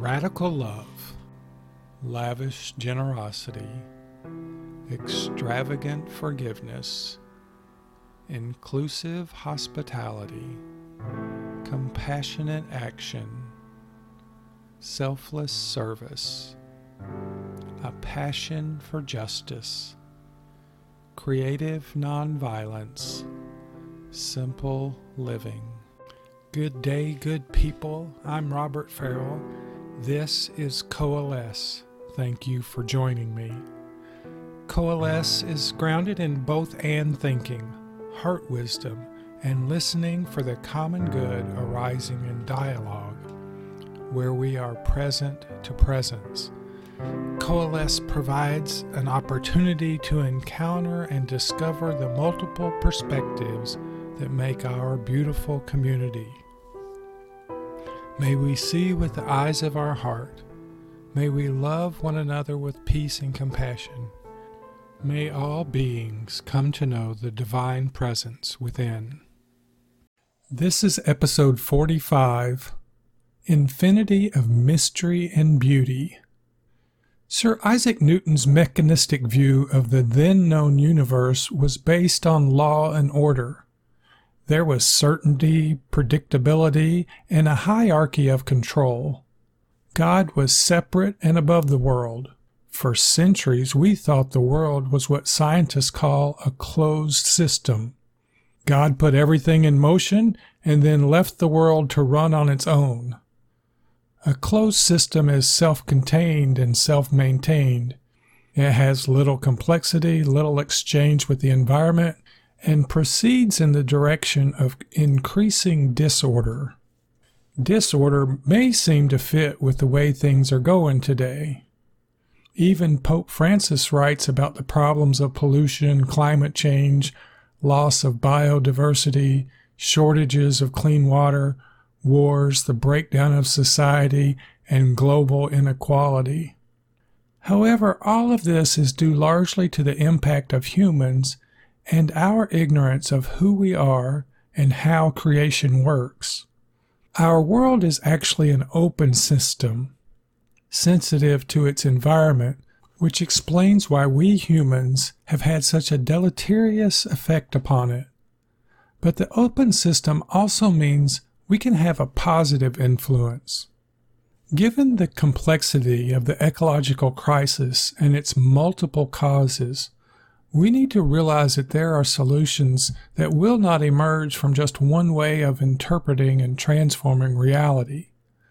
Radical love, lavish generosity, extravagant forgiveness, inclusive hospitality, compassionate action, selfless service, a passion for justice, creative nonviolence, simple living. Good day, good people. I'm Robert Farrell. This is Coalesce. Thank you for joining me. Coalesce is grounded in both and thinking, heart wisdom, and listening for the common good arising in dialogue, where we are present to presence. Coalesce provides an opportunity to encounter and discover the multiple perspectives that make our beautiful community. May we see with the eyes of our heart. May we love one another with peace and compassion. May all beings come to know the divine presence within. This is episode 45, Infinity of Mystery and Beauty. Sir Isaac Newton's mechanistic view of the then known universe was based on law and order. There was certainty, predictability, and a hierarchy of control. God was separate and above the world. For centuries, we thought the world was what scientists call a closed system. God put everything in motion and then left the world to run on its own. A closed system is self-contained and self-maintained. It has little complexity, little exchange with the environment, and proceeds in the direction of increasing disorder. Disorder may seem to fit with the way things are going today. Even Pope Francis writes about the problems of pollution, climate change, loss of biodiversity, shortages of clean water, wars, the breakdown of society, and global inequality. However, all of this is due largely to the impact of humans and our ignorance of who we are and how creation works. Our world is actually an open system, sensitive to its environment, which explains why we humans have had such a deleterious effect upon it. But the open system also means we can have a positive influence. Given the complexity of the ecological crisis and its multiple causes, we need to realize that there are solutions that will not emerge from just one way of interpreting and transforming reality.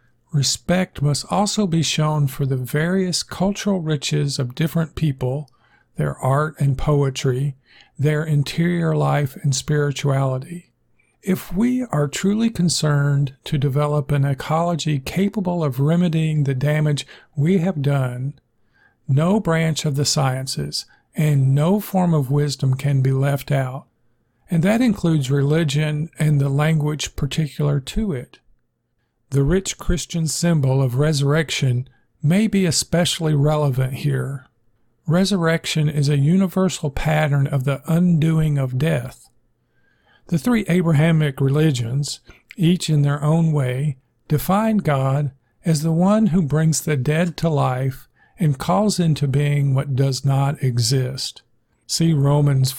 Respect must also be shown for the various cultural riches of different people, their art and poetry, their interior life and spirituality. If we are truly concerned to develop an ecology capable of remedying the damage we have done, no branch of the sciences and no form of wisdom can be left out, and that includes religion and the language particular to it. The rich Christian symbol of resurrection may be especially relevant here. Resurrection is a universal pattern of the undoing of death. The three Abrahamic religions, each in their own way, define God as the one who brings the dead to life and calls into being what does not exist. See Romans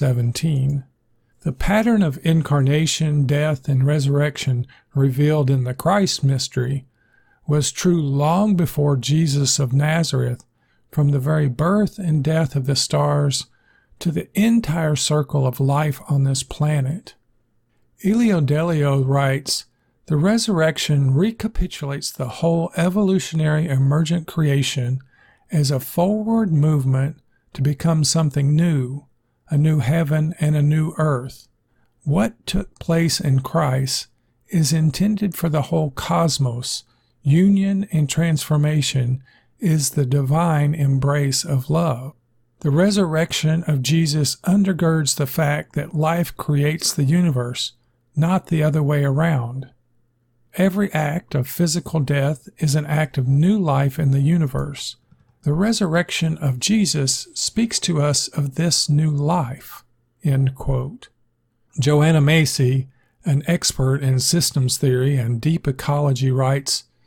4:17. The pattern of incarnation, death, and resurrection revealed in the Christ mystery was true long before Jesus of Nazareth, from the very birth and death of the stars to the entire circle of life on this planet. Elio Delio writes, "The resurrection recapitulates the whole evolutionary emergent creation as a forward movement to become something new, a new heaven and a new earth. What took place in Christ is intended for the whole cosmos. Union and transformation is the divine embrace of love. The resurrection of Jesus undergirds the fact that life creates the universe, not the other way around. Every act of physical death is an act of new life in the universe. The resurrection of Jesus speaks to us of this new life." End quote. Joanna Macy, an expert in systems theory and deep ecology, writes,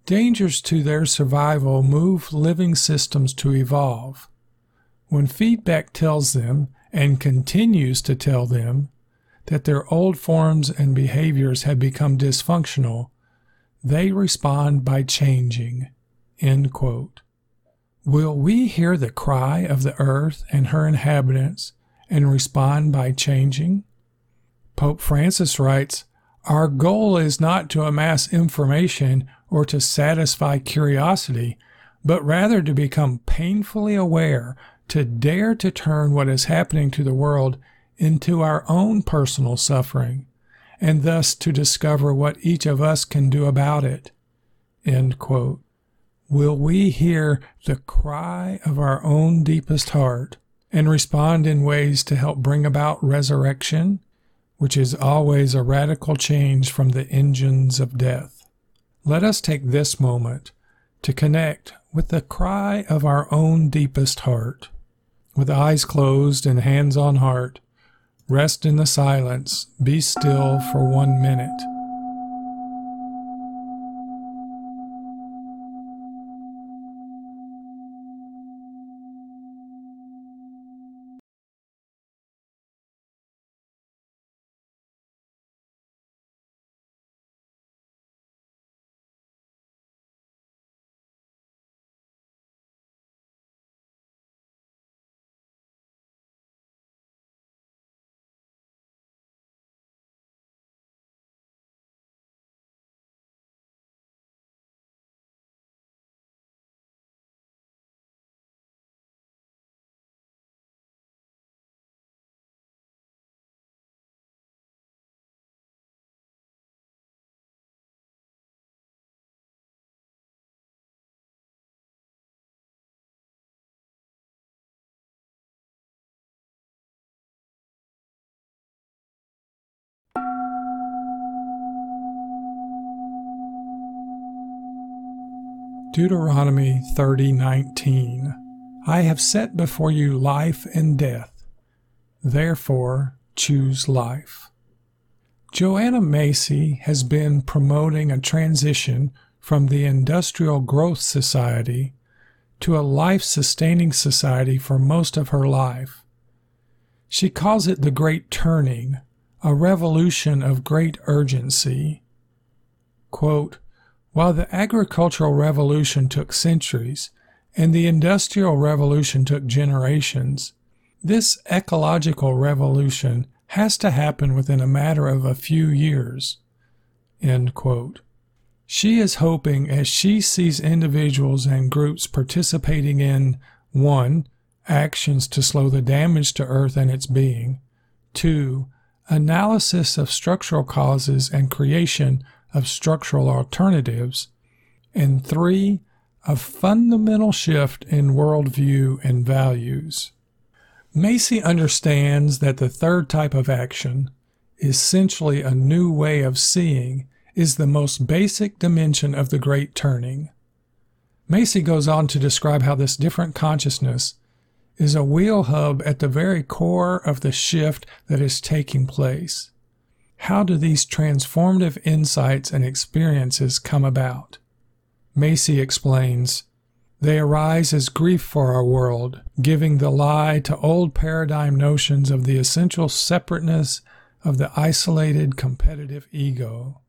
Dangers to their survival move living systems to evolve. When feedback tells them, and continues to tell them, that their old forms and behaviors have become dysfunctional, they respond by changing." End quote. Will we hear the cry of the earth and her inhabitants and respond by changing? Pope Francis writes, "Our goal is not to amass information or to satisfy curiosity, but rather to become painfully aware, to dare to turn what is happening to the world into our own personal suffering, and thus to discover what each of us can do about it." End quote. Will we hear the cry of our own deepest heart and respond in ways to help bring about resurrection, which is always a radical change from the engines of death? Let us take this moment to connect with the cry of our own deepest heart. With eyes closed and hands on heart, rest in the silence, be still for 1 minute. Deuteronomy 30:19. I have set before you life and death. Therefore, choose life. Joanna Macy has been promoting a transition from the Industrial Growth Society to a life-sustaining society for most of her life. She calls it the Great Turning, a revolution of great urgency. Quote, "While the agricultural revolution took centuries and the industrial revolution took generations, this ecological revolution has to happen within a matter of a few years." End quote. She is hoping, as she sees individuals and groups participating in 1. Actions to slow the damage to Earth and its being, 2. Analysis of structural causes and creation of structural alternatives, and 3. A fundamental shift in worldview and values. Macy understands that the third type of action, essentially a new way of seeing, is the most basic dimension of the Great Turning. Macy goes on to describe how this different consciousness is a wheel hub at the very core of the shift that is taking place. How do these transformative insights and experiences come about? Macy explains, "They arise as grief for our world, giving the lie to old paradigm notions of the essential separateness of the isolated competitive ego.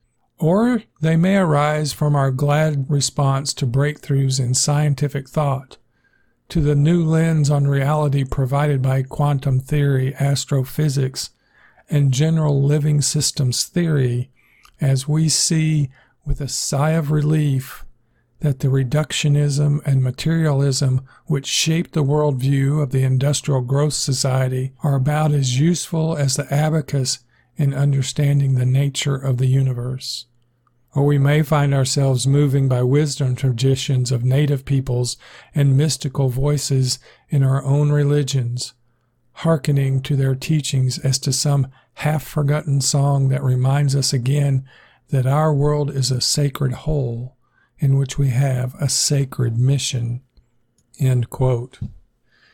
Or they may arise from our glad response to breakthroughs in scientific thought, to the new lens on reality provided by quantum theory, astrophysics, and general living systems theory, as we see with a sigh of relief that the reductionism and materialism which shaped the worldview of the Industrial Growth Society are about as useful as the abacus in understanding the nature of the universe." Or we may find ourselves moving by wisdom traditions of native peoples and mystical voices in our own religions, hearkening to their teachings as to some half-forgotten song that reminds us again that our world is a sacred whole in which we have a sacred mission. End quote.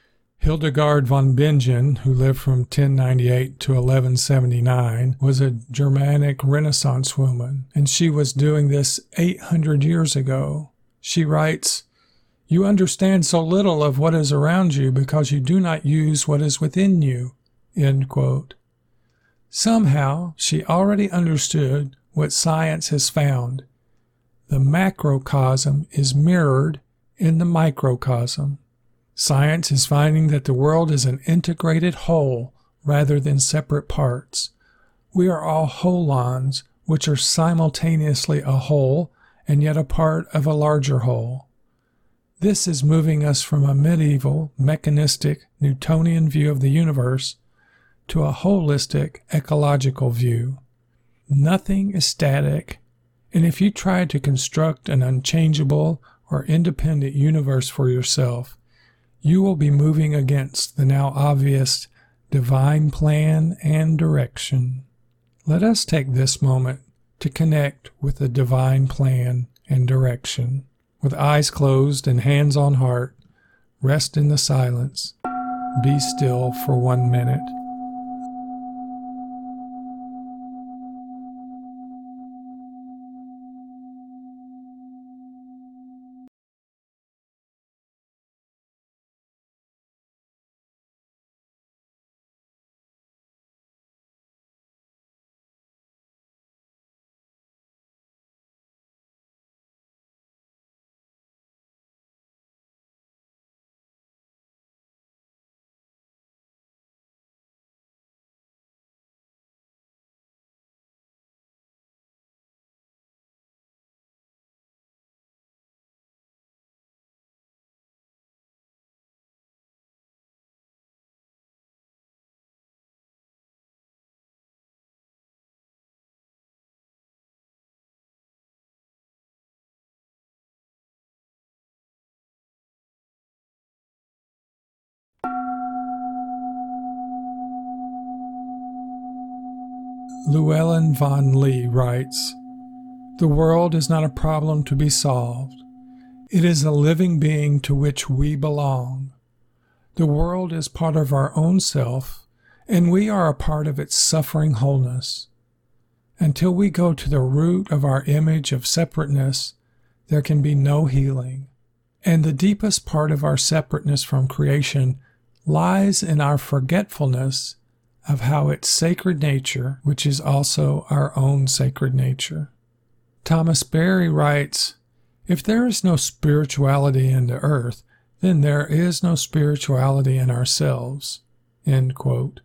Hildegard von Bingen, who lived from 1098 to 1179, was a Germanic Renaissance woman, and she was doing this 800 years ago. She writes, "You understand so little of what is around you because you do not use what is within you." End quote. Somehow, she already understood what science has found. The macrocosm is mirrored in the microcosm. Science is finding that the world is an integrated whole rather than separate parts. We are all holons, which are simultaneously a whole and yet a part of a larger whole. This is moving us from a medieval, mechanistic, Newtonian view of the universe to a holistic, ecological view. Nothing is static, and if you try to construct an unchangeable or independent universe for yourself, you will be moving against the now obvious divine plan and direction. Let us take this moment to connect with the divine plan and direction. With eyes closed and hands on heart, rest in the silence. Be still for 1 minute. Llewellyn von Lee writes, "The world is not a problem to be solved. It is a living being to which we belong. The world is part of our own self, and we are a part of its suffering wholeness. Until we go to the root of our image of separateness, there can be no healing. And the deepest part of our separateness from creation lies in our forgetfulness of how its sacred nature, which is also our own sacred nature." Thomas Berry writes, "If there is no spirituality in the earth, then there is no spirituality in ourselves." End quote.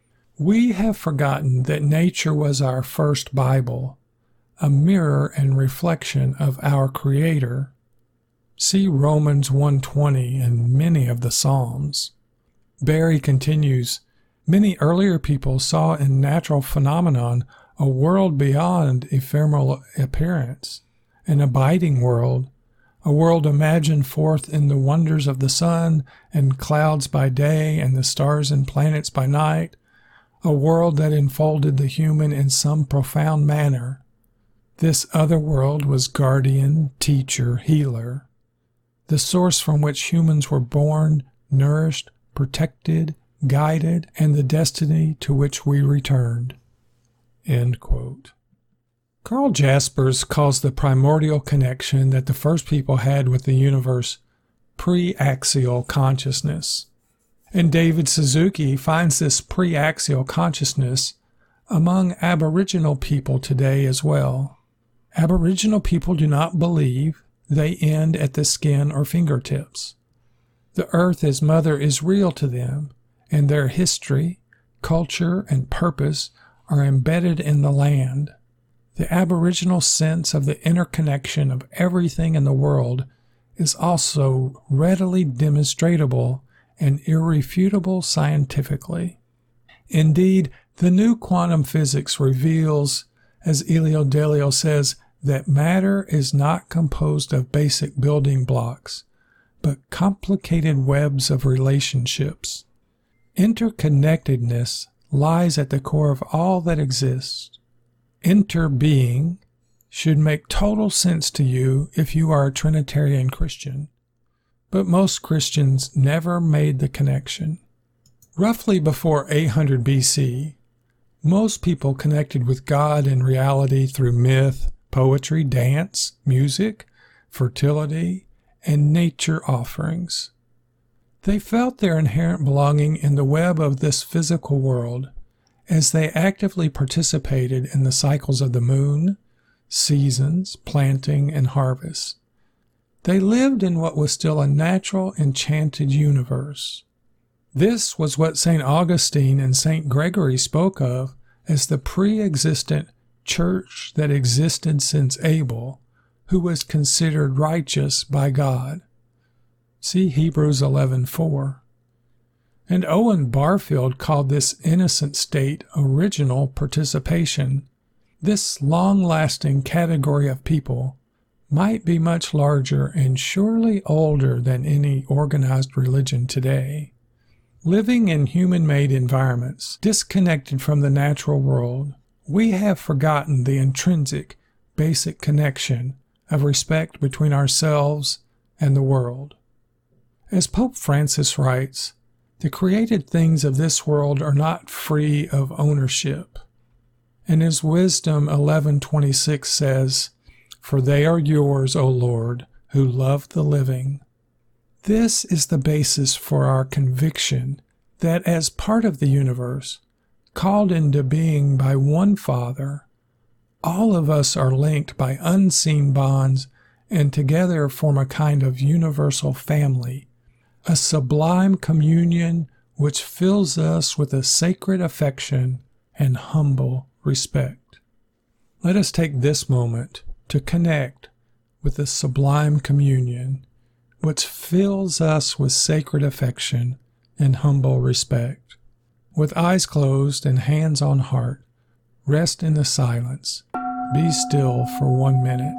We have forgotten that nature was our first Bible, a mirror and reflection of our Creator. See Romans 1:20 and many of the Psalms. Berry continues, "Many earlier people saw in natural phenomenon a world beyond ephemeral appearance, an abiding world, a world imagined forth in the wonders of the sun and clouds by day and the stars and planets by night, a world that enfolded the human in some profound manner. This other world was guardian, teacher, healer, the source from which humans were born, nourished, protected, guided, and the destiny to which we returned." End quote. Carl Jaspers calls the primordial connection that the first people had with the universe pre-axial consciousness. And David Suzuki finds this pre-axial consciousness among Aboriginal people today as well. Aboriginal people do not believe they end at the skin or fingertips. The earth as mother is real to them, and their history, culture, and purpose are embedded in the land. The Aboriginal sense of the interconnection of everything in the world is also readily demonstrable and irrefutable scientifically. Indeed, the new quantum physics reveals, as Elio Delio says, that matter is not composed of basic building blocks, but complicated webs of relationships. Interconnectedness lies at the core of all that exists. Interbeing should make total sense to you if you are a Trinitarian Christian. but most Christians never made the connection. Roughly before 800 BC, most people connected with God and reality through myth, poetry, dance, music, fertility, and nature offerings. They felt their inherent belonging in the web of this physical world as they actively participated in the cycles of the moon, seasons, planting, and harvest. They lived in what was still a natural, enchanted universe. This was what St. Augustine and St. Gregory spoke of as the pre-existent church that existed since Abel, who was considered righteous by God. See Hebrews 11:4. And Owen Barfield called this innocent state original participation. This long-lasting category of people might be much larger and surely older than any organized religion today. Living in human-made environments, disconnected from the natural world, we have forgotten the intrinsic, basic connection of respect between ourselves and the world. As Pope Francis writes, the created things of this world are not free of ownership. And as Wisdom 11:26 says, "For they are yours, O Lord, who love the living." This is the basis for our conviction that as part of the universe, called into being by one Father, all of us are linked by unseen bonds and together form a kind of universal family, a sublime communion which fills us with a sacred affection and humble respect. Let us take this moment to connect with the sublime communion which fills us with sacred affection and humble respect. With eyes closed and hands on heart, rest in the silence. Be still for 1 minute.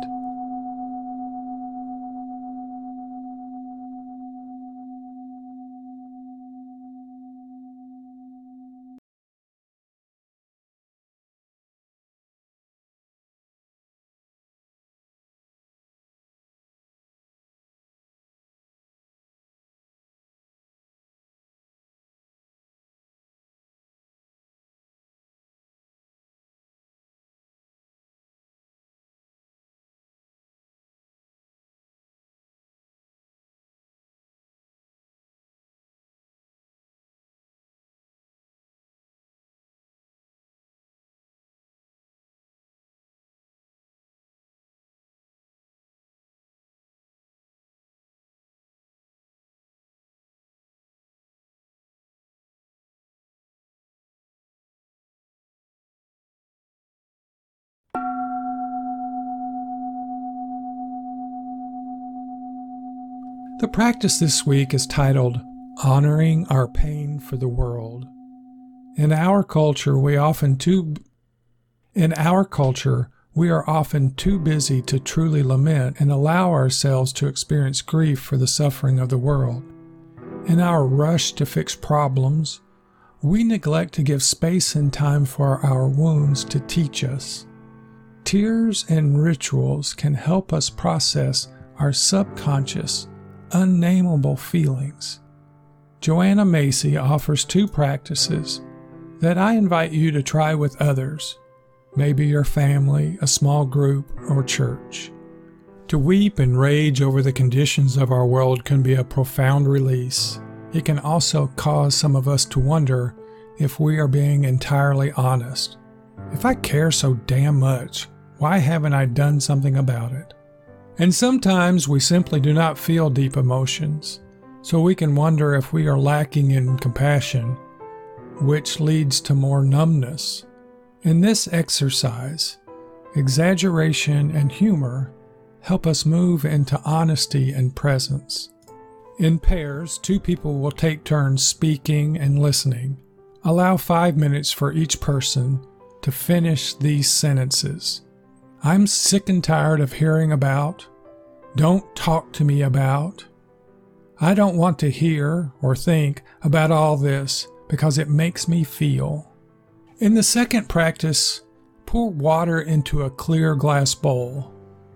The practice this week is titled, Honoring Our Pain for the World. In our culture, we are often too busy to truly lament and allow ourselves to experience grief for the suffering of the world. In our rush to fix problems, we neglect to give space and time for our wounds to teach us. Tears and rituals can help us process our subconscious, unnameable feelings. Joanna Macy offers 2 practices that I invite you to try with others, maybe your family, a small group, or church. To weep and rage over the conditions of our world can be a profound release. It can also cause some of us to wonder if we are being entirely honest. If I care so damn much, why haven't I done something about it? And sometimes we simply do not feel deep emotions, so we can wonder if we are lacking in compassion, which leads to more numbness. In this exercise, exaggeration and humor help us move into honesty and presence. In pairs, 2 people will take turns speaking and listening. Allow 5 minutes for each person to finish these sentences. I'm sick and tired of hearing about. Don't talk to me about. I don't want to hear or think about all this because it makes me feel. In the second practice, pour water into a clear glass bowl.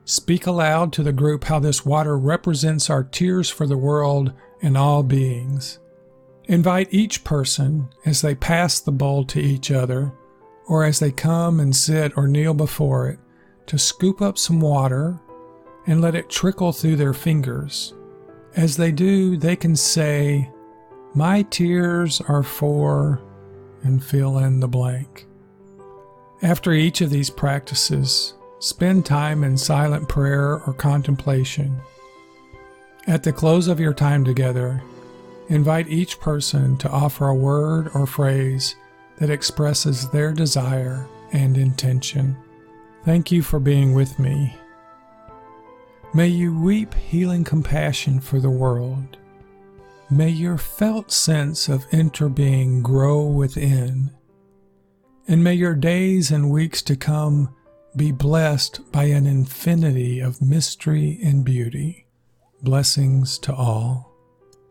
Speak aloud to the group how this water represents our tears for the world and all beings. Invite each person, as they pass the bowl to each other, or as they come and sit or kneel before it, to scoop up some water and let it trickle through their fingers. As they do, they can say, "My tears are for," and fill in the blank. After each of these practices, spend time in silent prayer or contemplation. At the close of your time together, invite each person to offer a word or phrase that expresses their desire and intention. Thank you for being with me. May you weep healing compassion for the world. May your felt sense of interbeing grow within. And may your days and weeks to come be blessed by an infinity of mystery and beauty. Blessings to all.